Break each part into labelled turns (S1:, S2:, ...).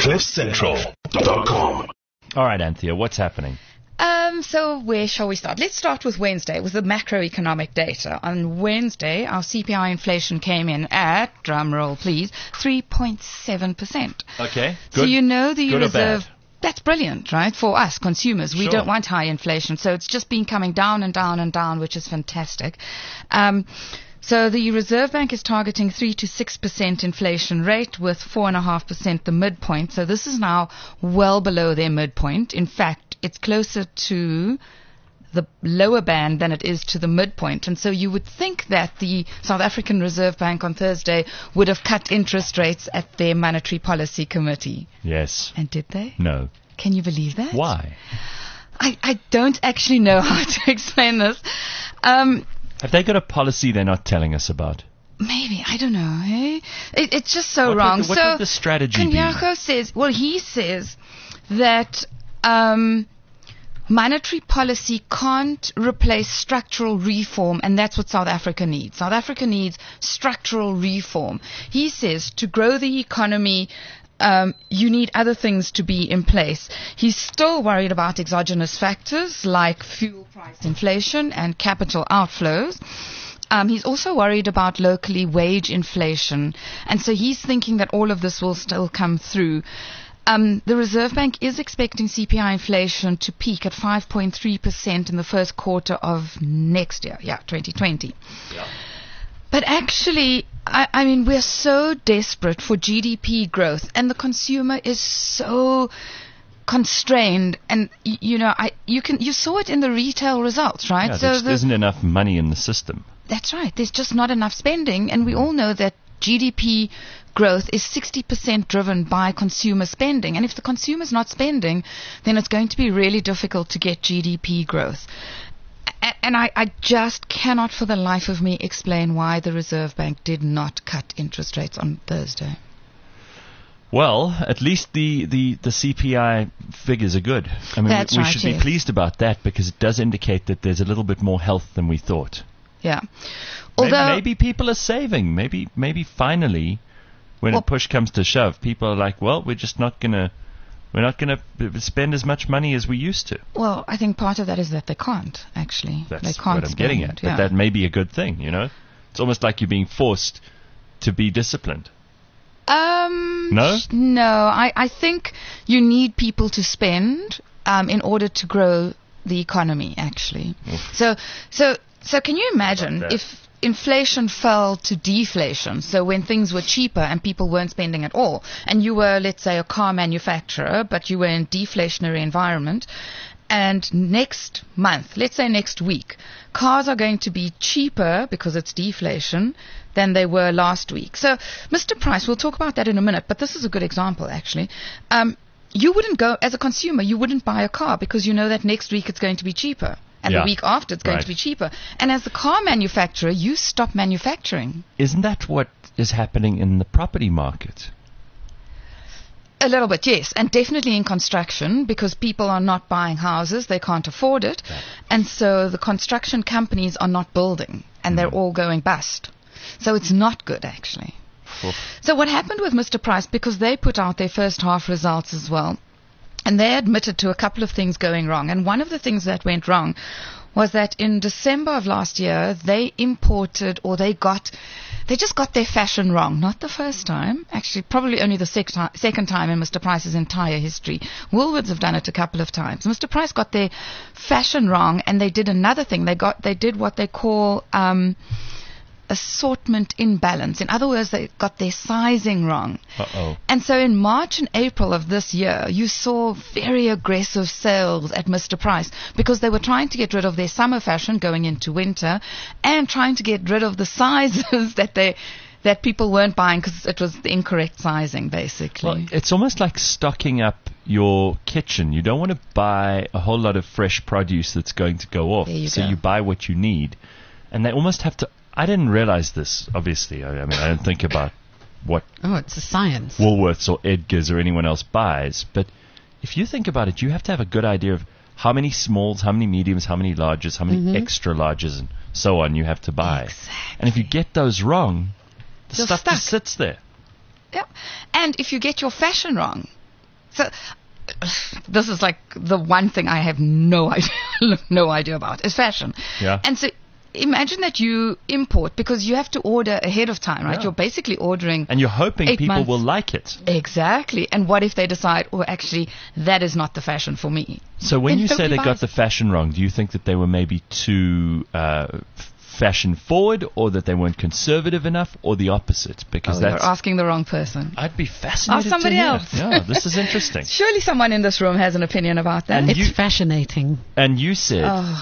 S1: CliffCentral.com.
S2: All right, Anthea, what's happening?
S3: So where shall we start? Let's start with Wednesday, with the macroeconomic data. On Wednesday, our CPI inflation came in at, drum roll please, 3.7%.
S2: Okay, good.
S3: So you know the
S2: Good or
S3: reserve...
S2: bad?
S3: That's brilliant, right? For us, consumers. We
S2: Sure.
S3: don't want high inflation. So it's just been coming down and down and down, which is fantastic. So the Reserve Bank is targeting 3 to 6% inflation rate with 4.5% the midpoint. So this is now well below their midpoint. In fact, it's closer to the lower band than it is to the midpoint. And so you would think that the South African Reserve Bank on Thursday would have cut interest rates at their Monetary Policy Committee.
S2: Yes.
S3: And did they?
S2: No.
S3: Can you believe that?
S2: Why?
S3: I don't actually know how to explain this.
S2: Have they got a policy they're not telling us about?
S3: Maybe, I don't know. Eh? It's just so
S2: What
S3: wrong.
S2: would the strategy be?
S3: Kanyako says, he says that monetary policy can't replace structural reform, and that's what South Africa needs. South Africa needs structural reform. He says to grow the economy, you need other things to be in place. He's still worried about exogenous factors like fuel price inflation and capital outflows. He's also worried about locally wage inflation. And so he's thinking that all of this will still come through. The Reserve Bank is expecting CPI inflation to peak at 5.3% in the first quarter of next year. 2020.
S2: Yeah.
S3: But actually, I mean, we're so desperate for GDP growth, and the consumer is so constrained. And you saw it in the retail results, right?
S2: Yeah, there just isn't enough money in the system.
S3: That's right. There's just not enough spending, and we all know that GDP growth is 60% driven by consumer spending. And if the consumer's not spending, then it's going to be really difficult to get GDP growth. And I just cannot for the life of me explain why the Reserve Bank did not cut interest rates on Thursday.
S2: Well, at least the CPI figures are good. I mean,
S3: That's
S2: we
S3: right,
S2: should
S3: yes.
S2: be pleased about that because it does indicate that there's a little bit more health than we thought.
S3: Yeah. Although
S2: Maybe people are saving. Maybe finally, when push comes to shove, people are like, well, we're not going to spend as much money as we used to.
S3: Well, I think part of that is that they can't, actually.
S2: That's
S3: they can't
S2: what I'm getting at. But that may be a good thing, you know? It's almost like you're being forced to be disciplined. No?
S3: No. I think you need people to spend in order to grow the economy, actually. So can you imagine if inflation fell to deflation, so when things were cheaper and people weren't spending at all, and you were, let's say, a car manufacturer, but you were in a deflationary environment, and next month, let's say next week, cars are going to be cheaper because it's deflation than they were last week. So, Mr. Price, we'll talk about that in a minute, but this is a good example, actually. You wouldn't go, as a consumer, you wouldn't buy a car because you know that next week it's going to be cheaper. And the week after it's going to be cheaper. And as the car manufacturer, you stop manufacturing.
S2: Isn't that what is happening in the property market?
S3: A little bit, yes. And definitely in construction, because people are not buying houses. They can't afford it.
S2: Right.
S3: And so the construction companies are not building. And they're all going bust. So it's not good, actually.
S2: Oof.
S3: So what happened with Mr. Price, because they put out their first half results as well, and they admitted to a couple of things going wrong. And one of the things that went wrong was that in December of last year, they imported, or they just got their fashion wrong. Not the first time. Actually, probably only the second time in Mr. Price's entire history. Woolworths have done it a couple of times. Mr. Price got their fashion wrong, and they did another thing. They did what they call assortment imbalance. In other words, they got their sizing wrong.
S2: Uh-oh.
S3: And so in March and April of this year, you saw very aggressive sales at Mr. Price because they were trying to get rid of their summer fashion going into winter and trying to get rid of the sizes that people weren't buying because it was the incorrect sizing, basically.
S2: Well, it's almost like stocking up your kitchen. You don't want to buy a whole lot of fresh produce that's going to go off. So you buy what you need. And they almost have to... I didn't realize this, obviously. I mean, I don't think about what
S4: it's a science.
S2: Woolworths or Edgar's or anyone else buys. But if you think about it, you have to have a good idea of how many smalls, how many mediums, how many larges, how many extra larges, and so on you have to buy.
S3: Exactly.
S2: And if you get those wrong, the
S3: You're
S2: stuff
S3: stuck.
S2: just sits there.
S3: Yeah. And if you get your fashion wrong, So this is like the one thing I have no idea about is fashion.
S2: Yeah.
S3: And so imagine that you import because you have to order ahead of time, right?
S2: Yeah.
S3: You're basically ordering.
S2: And you're hoping people will like it.
S3: Exactly. And what if they decide, actually, that is not the fashion for me?
S2: So when you say they got the fashion wrong, do you think that they were maybe too fashion forward, or that they weren't conservative enough, or the opposite? Because
S3: you're asking the wrong person.
S2: I'd be fascinated.
S3: Ask somebody else.
S2: Yeah, this is interesting.
S3: Surely someone in this room has an opinion about that.
S1: And it's fascinating.
S2: And you said.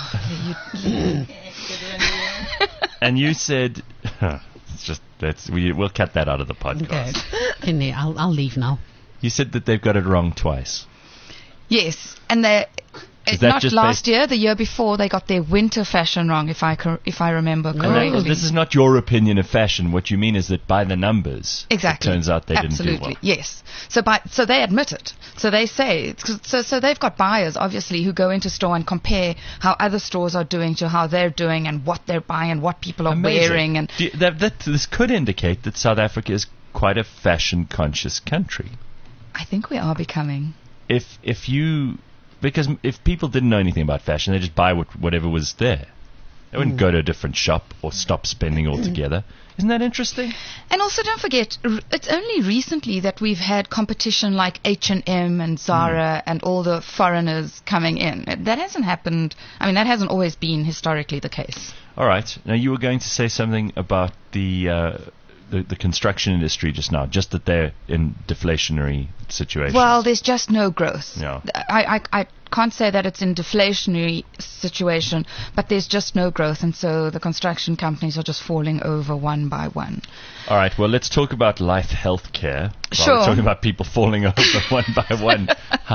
S2: And you said. It's just we'll cut that out of the podcast.
S1: Okay. I'll leave now.
S2: You said that they've got it wrong twice.
S3: Yes, and not last year, the year before, they got their winter fashion wrong, if I remember correctly.
S2: This is not your opinion of fashion. What you mean is that by the numbers,
S3: exactly,
S2: it turns out they didn't do well.
S3: Yes. So they admit it. So they say, so they've got buyers, obviously, who go into store and compare how other stores are doing to how they're doing and what they're buying and what people are wearing. And
S2: this could indicate that South Africa is quite a fashion-conscious country.
S3: I think we are becoming.
S2: Because if people didn't know anything about fashion, they just buy whatever was there. They wouldn't go to a different shop or stop spending altogether. Isn't that interesting?
S3: And also, don't forget, it's only recently that we've had competition like H&M and Zara and all the foreigners coming in. That hasn't happened. I mean, that hasn't always been historically the case.
S2: All right. Now, you were going to say something about the construction industry just now, just that they're in deflationary situations.
S3: Well, there's just no growth.
S2: No.
S3: I can't say that it's in deflationary situation, but there's just no growth, and so the construction companies are just falling over one by one.
S2: All right, well, let's talk about life health care.
S3: Sure.
S2: We're talking about people falling over one by one.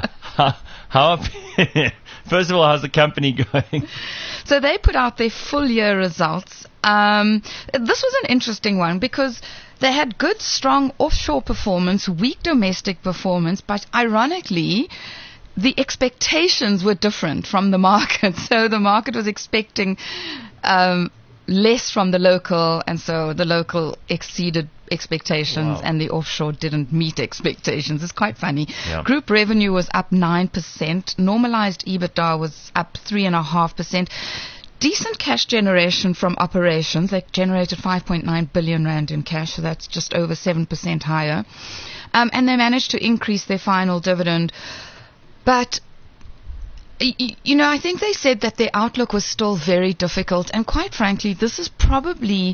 S2: First of all, how's the company going?
S3: So they put out their full year results. This was an interesting one because they had good, strong offshore performance, weak domestic performance, but ironically, the expectations were different from the market. So the market was expecting less from the local, and so the local exceeded expectations. Wow. And the offshore didn't meet expectations. It's quite funny.
S2: Yeah.
S3: Group revenue was up 9%. Normalized EBITDA was up 3.5%. Decent cash generation from operations. They generated 5.9 billion rand in cash, so that's just over 7% higher. And they managed to increase their final dividend. But, I think they said that their outlook was still very difficult. And quite frankly, this is probably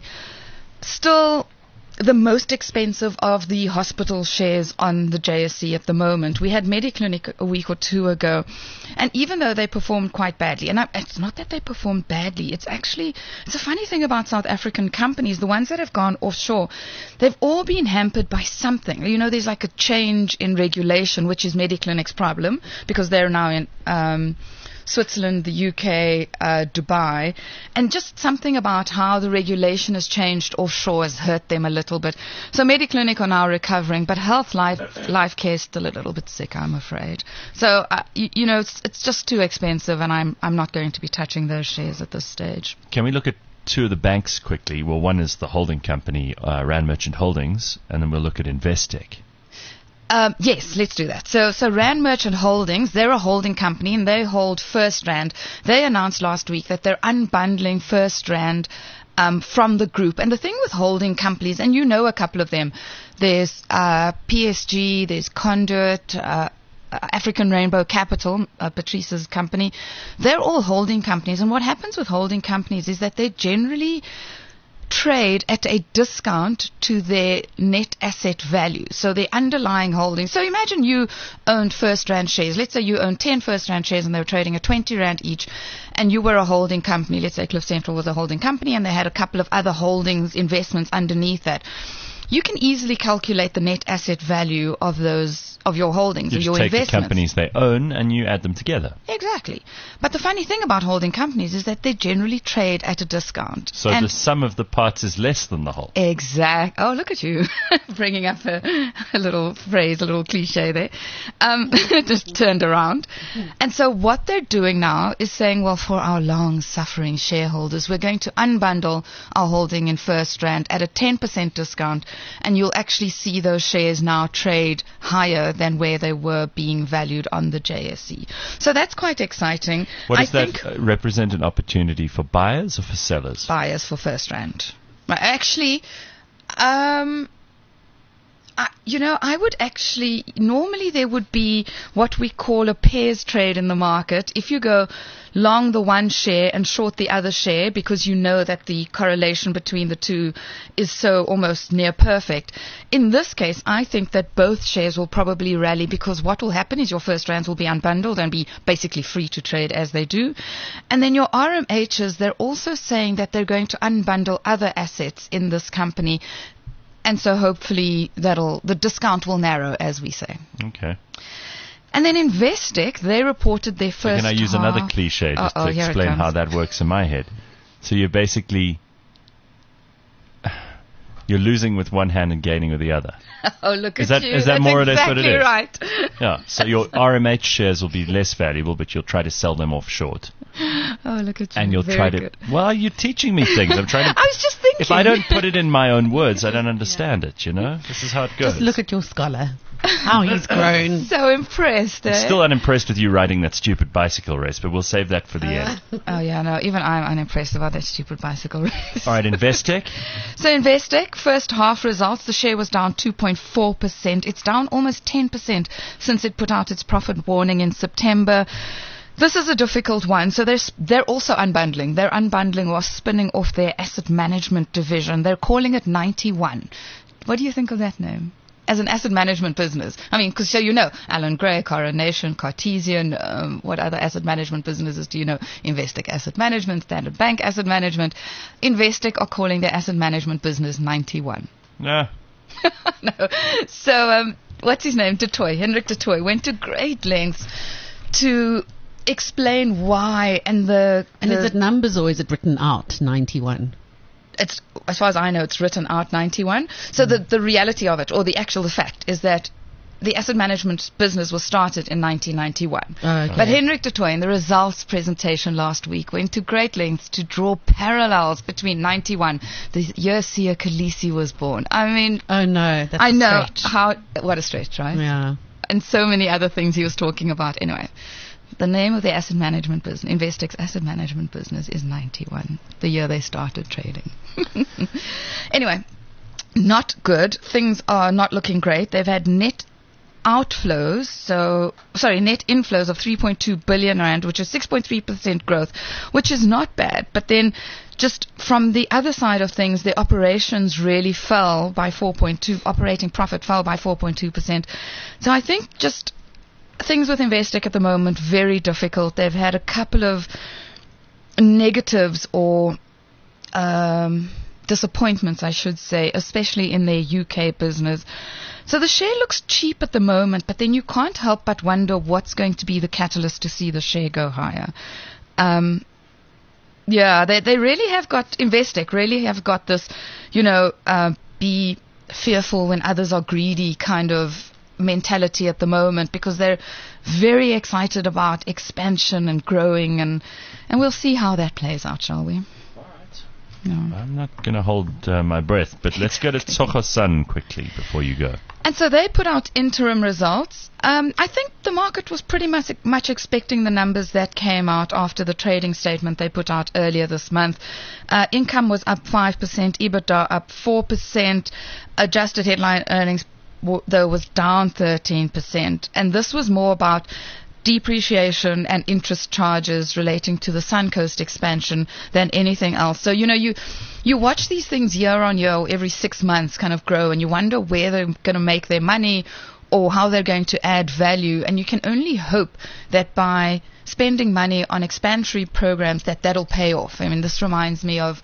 S3: still the most expensive of the hospital shares on the JSE at the moment. We had Mediclinic a week or two ago, and even though they performed quite badly, and it's not that they performed badly, it's a funny thing about South African companies, the ones that have gone offshore, they've all been hampered by something. There's like a change in regulation, which is Mediclinic's problem, because they're now in Switzerland, the UK, Dubai, and just something about how the regulation has changed offshore has hurt them a little bit. So Mediclinic are now recovering, but Health Life Care is still a little bit sick, I'm afraid. So it's just too expensive, and I'm not going to be touching those shares at this stage.
S2: Can we look at two of the banks quickly? Well, one is the holding company, Rand Merchant Holdings, and then we'll look at Investec.
S3: Yes, let's do that. So Rand Merchant Holdings, they're a holding company and they hold First Rand. They announced last week that they're unbundling First Rand from the group. And the thing with holding companies, and a couple of them, there's PSG, there's Conduit, African Rainbow Capital, Patrice's company. They're all holding companies. And what happens with holding companies is that they generally trade at a discount to their net asset value. So their underlying holdings. So imagine you owned First Rand shares. Let's say you owned 10 First Rand shares and they were trading at 20 Rand each, and you were a holding company. Let's say Cliff Central was a holding company and they had a couple of other holdings, investments underneath that. You can easily calculate the net asset value of your holdings,
S2: you
S3: of your
S2: take
S3: investments.
S2: The companies they own and you add them together.
S3: Exactly. But the funny thing about holding companies is that they generally trade at a discount.
S2: So the sum of the parts is less than the whole.
S3: Exactly. Oh, look at you bringing up a little phrase, a little cliche there. Just turned around. And so what they're doing now is saying, well, for our long-suffering shareholders, we're going to unbundle our holding in First Rand at a 10% discount and you'll actually see those shares now trade higher than where they were being valued on the JSE. So that's quite exciting.
S2: What does that represent, an opportunity for buyers or for sellers?
S3: Buyers for FirstRand. Actually, I would actually, normally there would be what we call a pairs trade in the market. If you go long the one share and short the other share, because you know that the correlation between the two is so almost near perfect. In this case, I think that both shares will probably rally, because what will happen is your FirstRands will be unbundled and be basically free to trade as they do. And then your RMHs, they're also saying that they're going to unbundle other assets in this company. And so hopefully the discount will narrow, as we say.
S2: Okay.
S3: And then Investec, they reported their first.
S2: Can I use another cliche just to explain how that works in my head? So you're basically you're losing with one hand and gaining with the other.
S3: Oh, look
S2: is
S3: at
S2: that,
S3: you.
S2: Is that
S3: That's
S2: more or less
S3: exactly
S2: what it is?
S3: Right.
S2: Yeah. So your RMH shares will be less valuable, but you'll try to sell them off short.
S3: Oh, look at you.
S2: And you'll try to. Well, you're teaching me things. I'm trying to.
S3: I was just thinking.
S2: If I don't put it in my own words, I don't understand it. You know, this is how it goes.
S1: Just look at your scholar. How he's grown.
S3: So impressed.
S2: I'm still unimpressed with you riding that stupid bicycle race, but we'll save that for the end.
S3: Oh yeah, no. Even I'm unimpressed about that stupid bicycle race.
S2: All right, Investec.
S3: So Investec, first half results, the share was down 2.4%. It's down almost 10% since it put out its profit warning in September. This is a difficult one. So they're also unbundling. They're unbundling or spinning off their asset management division. They're calling it 91. What do you think of that name? As an asset management business. I mean, because Allan Gray, Coronation, Cartesian, what other asset management businesses do you know? Investec Asset Management, Standard Bank Asset Management. Investec are calling their asset management business 91.
S2: No.
S3: No. So, what's his name? Hendrik du Toit went to great lengths to explain why and is
S1: it numbers or is it written out, 91?
S3: It's, as far as I know, it's written out 91. So the reality of it, or the fact, is that the asset management business was started in 1991.
S1: Okay.
S3: But Hendrik du Toit, in the results presentation last week, went to great lengths to draw parallels between 91, the year Siya Kolisi was born. I mean...
S1: Oh, no. That's
S3: I know.
S1: stretch.
S3: What a stretch, right?
S1: Yeah.
S3: And so many other things he was talking about. Anyway, the name of the asset management business, Investec's asset management business, is 91, the year they started trading. Anyway, not good. Things are not looking great. They've had net inflows of 3.2 billion rand, which is 6.3% growth, which is not bad. But then just from the other side of things, the operations really fell by 4.2%, operating profit fell by 4.2%. So I think just things with Investec at the moment, very difficult. They've had a couple of negatives or disappointments, I should say, especially in their UK business. So the share looks cheap at the moment, but then you can't help but wonder what's going to be the catalyst to see the share go higher. They really have got, Investec really have got this, be fearful when others are greedy kind of mentality at the moment, because they're very excited about expansion and growing, and we'll see how that plays out, shall we? No.
S2: I'm not going to hold my breath, but let's go to Tsogo-Sun quickly before you go.
S3: And so they put out interim results. I think the market was pretty much expecting the numbers that came out after the trading statement they put out earlier this month. Income was up 5%, EBITDA up 4%, adjusted headline earnings though was down 13%. And this was more about depreciation and interest charges relating to the Suncoast expansion than anything else. So, you watch these things year on year, or every 6 months kind of grow, and you wonder where they're going to make their money or how they're going to add value. And you can only hope that by spending money on expansionary programs that'll pay off. I mean, this reminds me of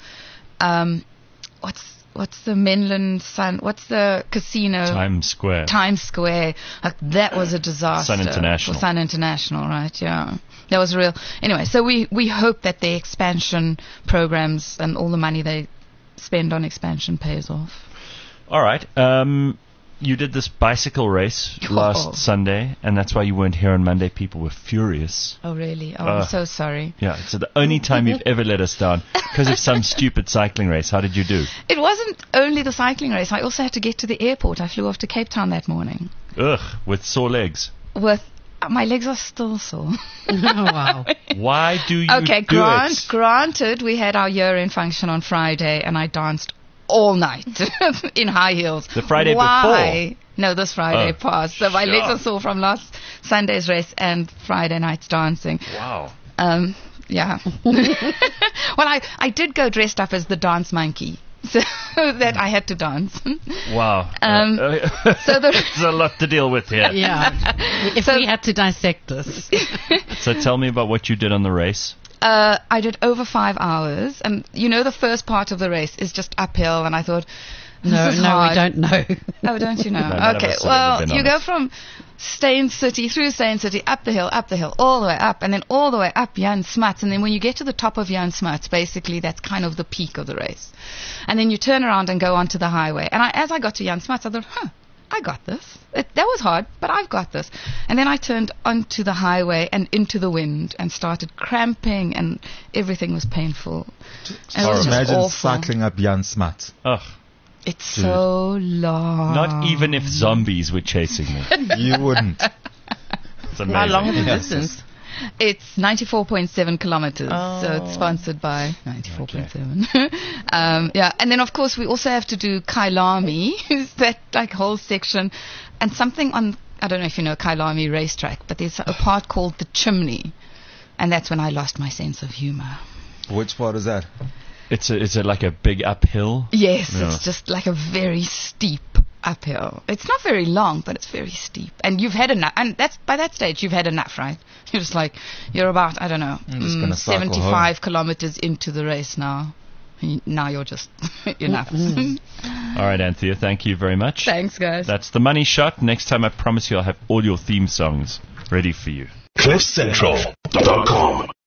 S3: what's the Menlyn Sun? What's the casino?
S2: Times Square.
S3: That was a disaster.
S2: Sun
S3: International, right? Yeah. That was real. Anyway, so we hope that the expansion programs and all the money they spend on expansion pays off.
S2: All right. you did this bicycle race last Sunday, and that's why you weren't here on Monday. People were furious.
S3: Oh, really? Oh, I'm so sorry.
S2: Yeah, so the only time you've ever let us down because of some stupid cycling race. How did you do?
S3: It wasn't only the cycling race. I also had to get to the airport. I flew off to Cape Town that morning.
S2: Ugh, with sore legs.
S3: My legs are still sore.
S1: Oh, wow.
S2: Why do you do it?
S3: Granted, we had our year-end function on Friday, and I danced all night in high heels.
S2: The Friday before?
S3: No, this Friday passed. So my legs are sore from last Sunday's race and Friday night's dancing.
S2: Wow.
S3: Yeah. Well, I did go dressed up as the dance monkey. So that I had to dance.
S2: Wow.
S3: So
S2: there's a lot to deal with here.
S1: Yeah. If we had to dissect this.
S2: So tell me about what you did on the race.
S3: I did over 5 hours. And the first part of the race is just uphill. And I thought,
S1: No, we don't know.
S3: Oh, don't you know?
S2: No,
S3: okay. Well, you go from Steyn City, through Steyn City, up the hill, all the way up, and then all the way up Jan Smuts. And then when you get to the top of Jan Smuts, basically that's kind of the peak of the race. And then you turn around and go onto the highway. And as I got to Jan Smuts, I thought, I got this. That was hard, but I've got this. And then I turned onto the highway and into the wind and started cramping, and everything was painful. And it was
S4: imagine
S3: awful.
S4: cycling up Jan Smuts.
S2: Ugh.
S3: It's so long.
S2: Not even if zombies were chasing me.
S4: You wouldn't.
S2: It's amazing.
S1: How long is the distance?
S3: It's 94.7 kilometers. So it's sponsored by 94.7. Yeah. And then, of course, we also have to do Kyalami, that whole section. And something on, I don't know if you know Kyalami racetrack, but there's a part called the Chimney. And that's when I lost my sense of humor.
S4: Which part is that?
S2: It's like a big uphill?
S3: Yes,
S2: Yeah.
S3: It's just like a very steep uphill. It's not very long, but it's very steep. And you've had enough. And by that stage, you've had enough, right? You're just like, you're about, I don't know,
S4: I'm just gonna cycle
S3: 75
S4: home.
S3: kilometers into the race now. Now you're just enough.
S2: All right, Anthea, thank you very much.
S3: Thanks, guys.
S2: That's the Money Shot. Next time, I promise you I'll have all your theme songs ready for you.
S5: CliffCentral.com